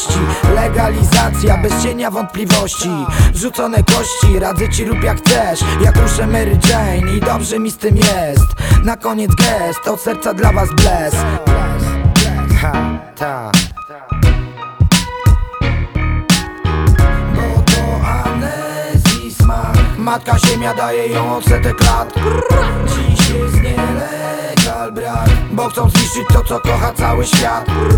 wolności. Legalizacja bez cienia wątpliwości. Wrzucone kości, radzę ci rób jak chcesz. Jak ruszę Mary Jane i dobrze mi z tym jest. Na koniec gest, od serca dla was bless. Ha, ta. Bo to amnezji smak. Matka ziemia daje ją odsetek lat. Dziś jest nielegal brak, bo chcą zniszczyć to co kocha cały świat.